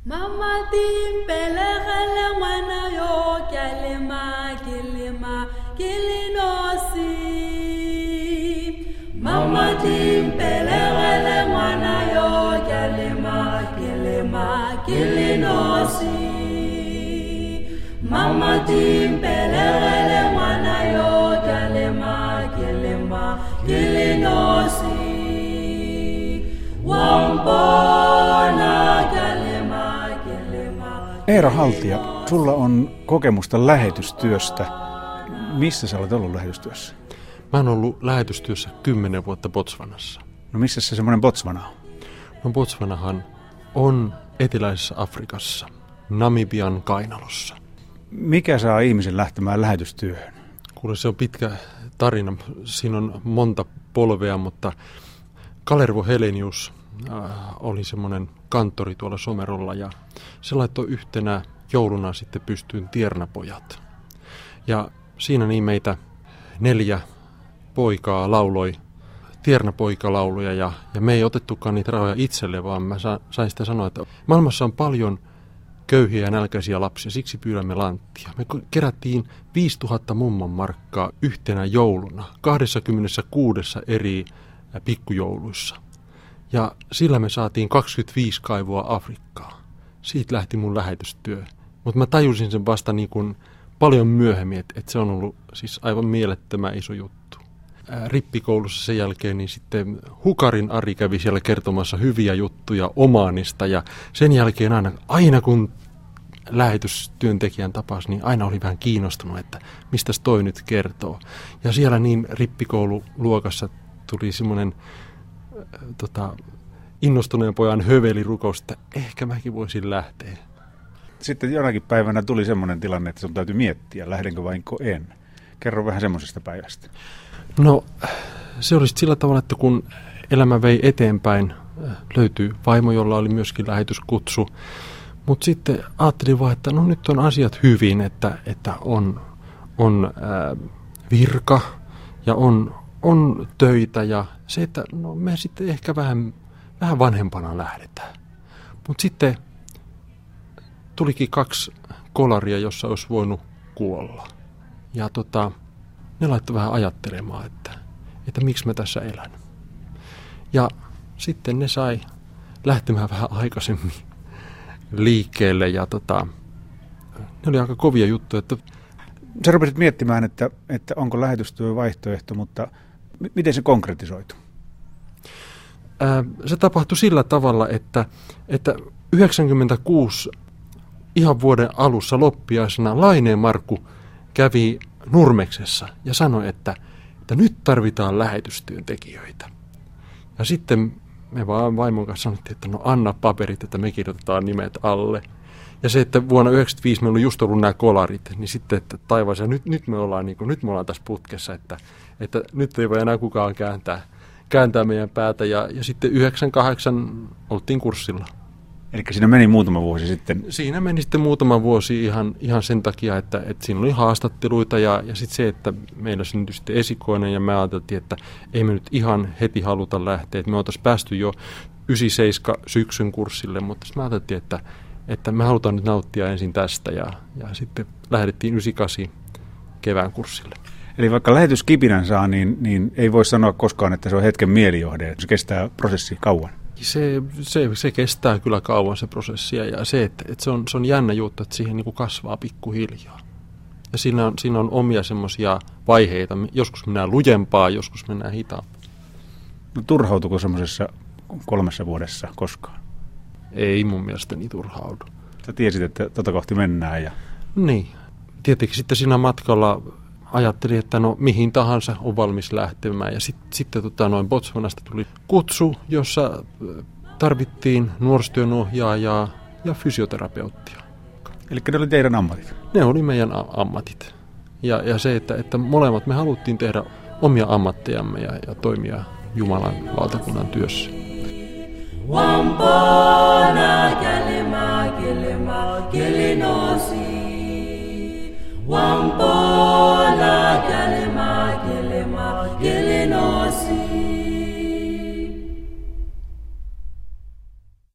Mama timpelele mwana yo kilima kilinosi. Mama timpelele mwana yo kilima kilinosi. Mama timpelele mwana yo kilima kilinosi. Wampona Eero Haltia, sulla on kokemusta lähetystyöstä. Missä sä olet ollut lähetystyössä? Mä oon ollut lähetystyössä 10 vuotta Botswanassa. No missä se semmoinen Botswana on? No Botswanahan on eteläisessä Afrikassa, Namibian kainalossa. Mikä saa ihmisen lähtemään lähetystyöhön? Kuule, se on pitkä tarina. Siinä on monta polvea, mutta Kalervo Helenius oli semmoinen kanttori tuolla Somerolla ja se laittoi yhtenä jouluna sitten pystyyn Tiernapojat. Ja siinä niin meitä 4 poikaa lauloi Tiernapoikalauluja ja me ei otettukaan niitä rahoja itselle, vaan mä sain sitä sanoa, että maailmassa on paljon köyhiä ja nälkäisiä lapsia, siksi pyydämme lanttia. Me kerättiin 5000 mummon markkaa yhtenä jouluna 26 eri pikkujouluissa. Ja sillä me saatiin 25 kaivoa Afrikkaa. Siitä lähti mun lähetystyö. Mutta mä tajusin sen vasta niin kuin paljon myöhemmin, että se on ollut siis aivan mielettömän iso juttu. Rippikoulussa sen jälkeen niin sitten Hukarin Ari kävi siellä kertomassa hyviä juttuja Omanista. Ja sen jälkeen aina kun lähetystyöntekijän tapasi, niin aina oli vähän kiinnostunut, että mistäs toi nyt kertoo. Ja siellä niin rippikoululuokassa tuli semmoinen innostuneen pojan hövelirukous, että ehkä mäkin voisin lähteä. Sitten jonakin päivänä tuli semmoinen tilanne, että sun täytyy miettiä, lähdenkö vainko en. Kerro vähän semmoisesta päivästä. No se oli sillä tavalla, että kun elämä vei eteenpäin, löytyi vaimo, jolla oli myöskin lähetyskutsu. Mutta sitten ajattelin vaan, että no nyt on asiat hyvin, että on virka ja on töitä ja se, että no me sitten ehkä vähän vanhempana lähdetään. Mutta sitten tulikin 2 kolaria, jossa olisi voinut kuolla. Ja ne laittoi vähän ajattelemaan, että miksi mä tässä elän. Ja sitten ne sai lähtemään vähän aikaisemmin liikkeelle ja ne oli aika kovia juttuja. Että sä rupesit miettimään, että onko lähetystyö vaihtoehto, mutta miten se konkretisoitu? Se tapahtui sillä tavalla, että 96 ihan vuoden alussa loppiaisena Laineen Markku kävi Nurmeksessa ja sanoi, että nyt tarvitaan lähetystyöntekijöitä. Ja sitten me vaan vaimon kanssa sanottiin, että no anna paperit, että me kirjoitetaan nimet alle. Ja se, että vuonna 1995 meillä oli just ollut nämä kolarit, niin sitten, että taivaan, nyt me ollaan tässä putkessa, että nyt ei voi enää kukaan kääntää meidän päätä. Ja sitten 98 oltiin kurssilla. Eli siinä meni muutama vuosi sitten? Siinä meni sitten muutama vuosi ihan sen takia, että siinä oli haastatteluita ja sitten se, että meillä syntyi sitten esikoinen ja me ajateltiin, että ei me nyt ihan heti haluta lähteä. Että me oltaisiin päästy jo 97 syksyn kurssille, mutta me ajateltiin, että me halutaan nyt nauttia ensin tästä ja sitten lähdettiin 98 kevään kurssille. Eli vaikka lähetyskipinän saa, niin ei voi sanoa koskaan, että se on hetken mielijohde, että se kestää prosessi kauan. Se kestää kyllä kauan se prosessi ja se, että se on jännä juttu, että siihen niin kuin kasvaa pikkuhiljaa. Ja siinä on omia semmoisia vaiheita. Joskus mennään lujempaa, joskus mennään hitaampaa. No turhautuiko semmoisessa 3 vuodessa koskaan? Ei mun mielestäni turhaudu. Sä tiesit, että kohti mennään. Ja Niin. Tietenkin sitten siinä matkalla ajattelin, että no mihin tahansa on valmis lähtemään. Ja sitten Botswanasta tuli kutsu, jossa tarvittiin nuorisotyönohjaajaa ja fysioterapeuttia. Eli ne oli teidän ammatit? Ne oli meidän ammatit. Ja se, että molemmat me haluttiin tehdä omia ammattejamme ja toimia Jumalan valtakunnan työssä. Wampo